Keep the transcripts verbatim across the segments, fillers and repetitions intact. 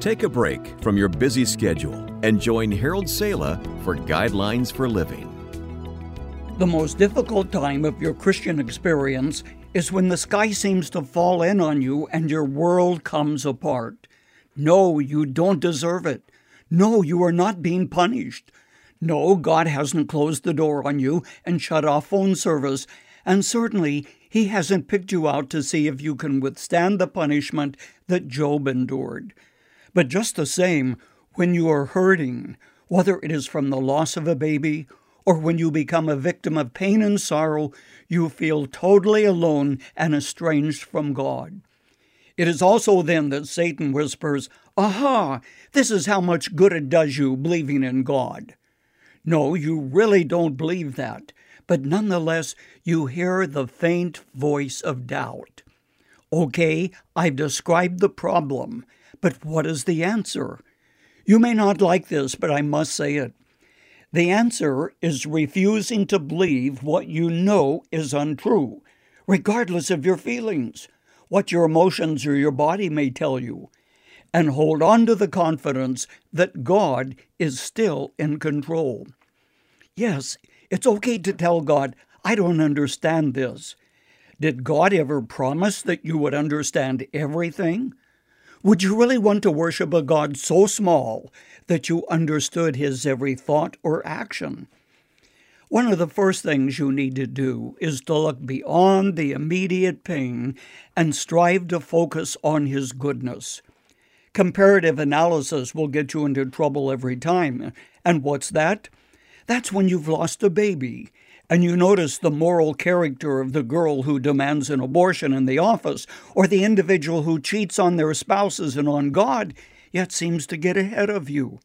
Take a break from your busy schedule and join Harold Sala for Guidelines for Living. The most difficult time of your Christian experience is when the sky seems to fall in on you and your world comes apart. No, you don't deserve it. No, you are not being punished. No, God hasn't closed the door on you and shut off phone service, and certainly He hasn't picked you out to see if you can withstand the punishment that Job endured. But just the same, when you are hurting, whether it is from the loss of a baby or when you become a victim of pain and sorrow, you feel totally alone and estranged from God. It is also then that Satan whispers, "Aha, this is how much good it does you believing in God." No, you really don't believe that, but nonetheless, you hear the faint voice of doubt. Okay, I've described the problem, but what is the answer? You may not like this, but I must say it. The answer is refusing to believe what you know is untrue, regardless of your feelings, what your emotions or your body may tell you, and hold on to the confidence that God is still in control. Yes, it's okay to tell God, "I don't understand this." Did God ever promise that you would understand everything? Would you really want to worship a God so small that you understood His every thought or action? One of the first things you need to do is to look beyond the immediate pain and strive to focus on His goodness. Comparative analysis will get you into trouble every time. And what's that? That's when you've lost a baby, and you notice the moral character of the girl who demands an abortion in the office, or the individual who cheats on their spouses and on God, yet seems to get ahead of you.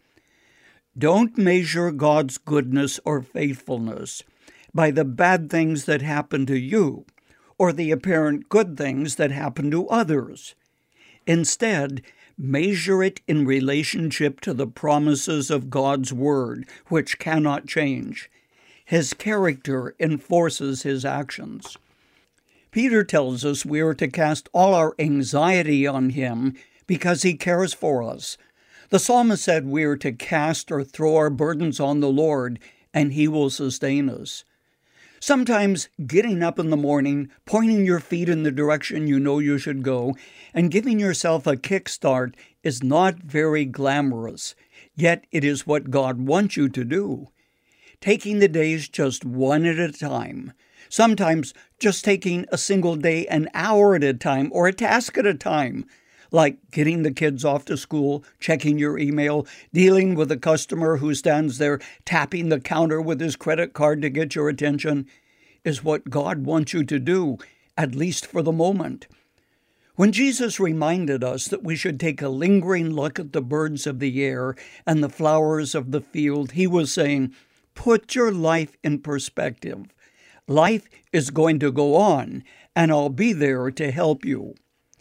Don't measure God's goodness or faithfulness by the bad things that happen to you, or the apparent good things that happen to others. Instead, measure it in relationship to the promises of God's Word, which cannot change. His character enforces His actions. Peter tells us we are to cast all our anxiety on Him because He cares for us. The psalmist said we are to cast or throw our burdens on the Lord, and He will sustain us. Sometimes getting up in the morning, pointing your feet in the direction you know you should go, and giving yourself a kickstart is not very glamorous, yet it is what God wants you to do. Taking the days just one at a time, sometimes just taking a single day an hour at a time or a task at a time, like getting the kids off to school, checking your email, dealing with a customer who stands there tapping the counter with his credit card to get your attention, is what God wants you to do, at least for the moment. When Jesus reminded us that we should take a lingering look at the birds of the air and the flowers of the field, He was saying, put your life in perspective. Life is going to go on, and I'll be there to help you.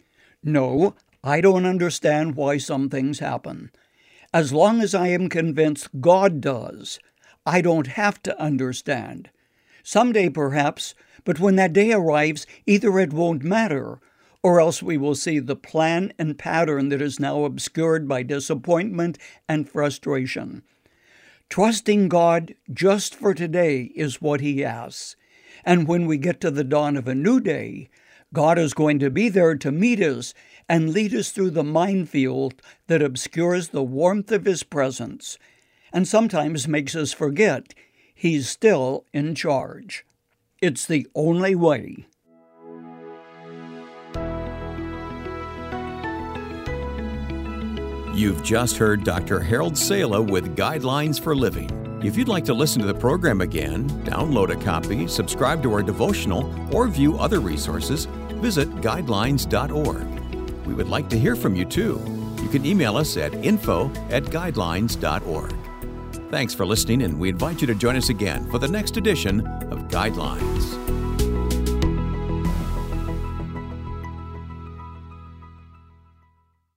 No, I don't understand why some things happen. As long as I am convinced God does, I don't have to understand. Someday perhaps, but when that day arrives, either it won't matter, or else we will see the plan and pattern that is now obscured by disappointment and frustration. Trusting God just for today is what He asks. And when we get to the dawn of a new day, God is going to be there to meet us and lead us through the minefield that obscures the warmth of His presence, and sometimes makes us forget He's still in charge. It's the only way. You've just heard Doctor Harold Sala with Guidelines for Living. If you'd like to listen to the program again, download a copy, subscribe to our devotional, or view other resources, visit guidelines dot org. We would like to hear from you, too. You can email us at info at guidelines dot org. Thanks for listening, and we invite you to join us again for the next edition of Guidelines.